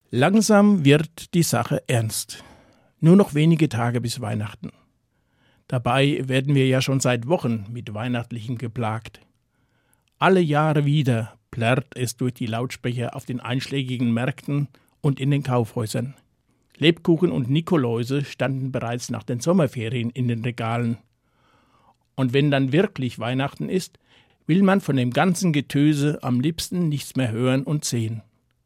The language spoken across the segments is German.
Langsam wird die Sache ernst. Nur noch wenige Tage bis Weihnachten. Dabei werden wir ja schon seit Wochen mit Weihnachtlichem geplagt. Alle Jahre wieder plärrt es durch die Lautsprecher auf den einschlägigen Märkten und in den Kaufhäusern. Lebkuchen und Nikoläuse standen bereits nach den Sommerferien in den Regalen. Und wenn dann wirklich Weihnachten ist, will man von dem ganzen Getöse am liebsten nichts mehr hören und sehen.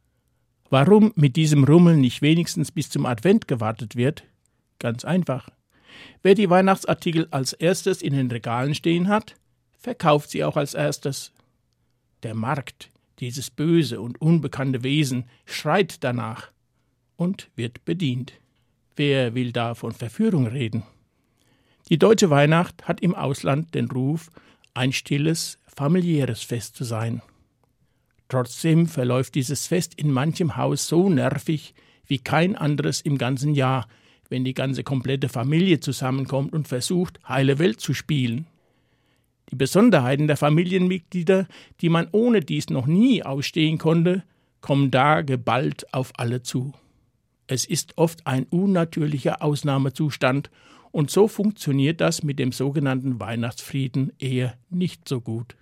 Warum mit diesem Rummel nicht wenigstens bis zum Advent gewartet wird? Ganz einfach. Wer die Weihnachtsartikel als erstes in den Regalen stehen hat, verkauft sie auch als erstes. Der Markt, dieses böse und unbekannte Wesen, schreit danach und wird bedient. Wer will da von Verführung reden? Die deutsche Weihnacht hat im Ausland den Ruf, ein stilles, familiäres Fest zu sein. Trotzdem verläuft dieses Fest in manchem Haus so nervig wie kein anderes im ganzen Jahr, wenn die ganze komplette Familie zusammenkommt und versucht, heile Welt zu spielen. Die Besonderheiten der Familienmitglieder, die man ohne dies noch nie ausstehen konnte, kommen da geballt auf alle zu. Es ist oft ein unnatürlicher Ausnahmezustand und so funktioniert das mit dem sogenannten Weihnachtsfrieden eher nicht so gut.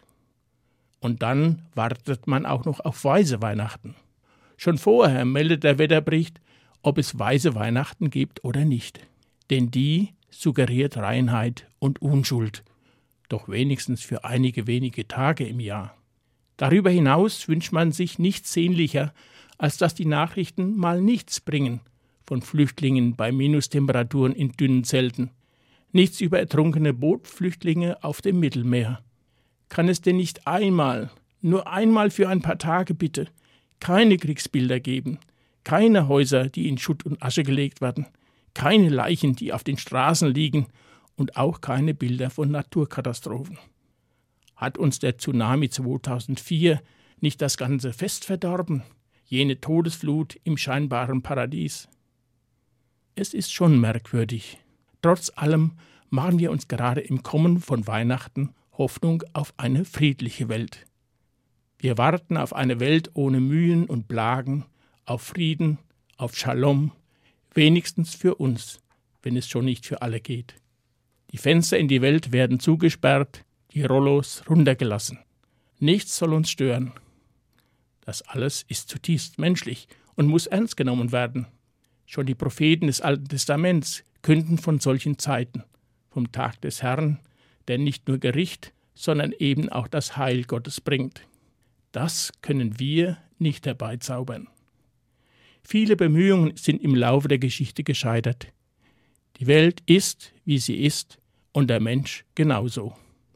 Und dann wartet man auch noch auf weiße Weihnachten. Schon vorher meldet der Wetterbericht, ob es weiße Weihnachten gibt oder nicht. Denn die suggeriert Reinheit und Unschuld, doch wenigstens für einige wenige Tage im Jahr. Darüber hinaus wünscht man sich nichts sehnlicher, als dass die Nachrichten mal nichts bringen von Flüchtlingen bei Minustemperaturen in dünnen Zelten, nichts über ertrunkene Bootflüchtlinge auf dem Mittelmeer. Kann es denn nicht einmal, nur einmal für ein paar Tage bitte, keine Kriegsbilder geben, keine Häuser, die in Schutt und Asche gelegt werden, keine Leichen, die auf den Straßen liegen und auch keine Bilder von Naturkatastrophen? Hat uns der Tsunami 2004 nicht das ganze Fest verdorben, jene Todesflut im scheinbaren Paradies? Es ist schon merkwürdig. Trotz allem machen wir uns gerade im Kommen von Weihnachten Hoffnung auf eine friedliche Welt. Wir warten auf eine Welt ohne Mühen und Plagen, auf Frieden, auf Shalom, wenigstens für uns, wenn es schon nicht für alle geht. Die Fenster in die Welt werden zugesperrt, die Rollos runtergelassen. Nichts soll uns stören. Das alles ist zutiefst menschlich und muss ernst genommen werden. Schon die Propheten des Alten Testaments künden von solchen Zeiten, vom Tag des Herrn, der nicht nur Gericht, sondern eben auch das Heil Gottes bringt. Das können wir nicht herbeizaubern. Viele Bemühungen sind im Laufe der Geschichte gescheitert. Die Welt ist, wie sie ist, und der Mensch genauso.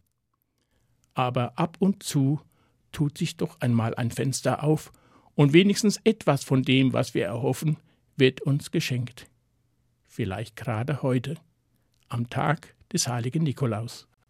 Aber ab und zu tut sich doch einmal ein Fenster auf und wenigstens etwas von dem, was wir erhoffen, wird uns geschenkt. Vielleicht gerade heute, am Tag des heiligen Nikolaus.